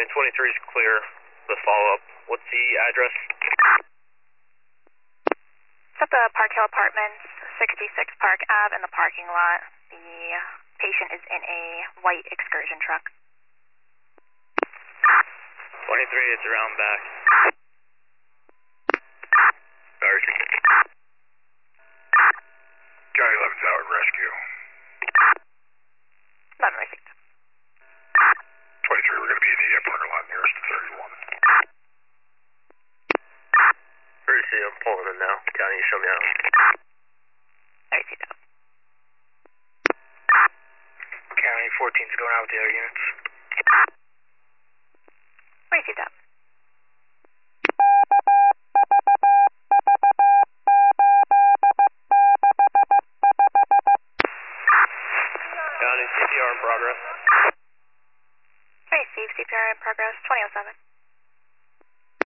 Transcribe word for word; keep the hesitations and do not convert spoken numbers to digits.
twenty-three is clear. The follow-up. What's the address? It's at the Park Hill Apartments, sixty-six Park Ave in the parking lot. The patient is in a white excursion truck. twenty-three, it's around back. Sorry. County eleven Tower Rescue. eleven received. twenty-three, we're going to be in the parking lot nearest to thirty-one. Courtesy, I'm pulling in now. County, show me out. I received that. County fourteen's going out with the other units. Received that. County, C P R in progress. Receive C P R in progress, twenty oh seven.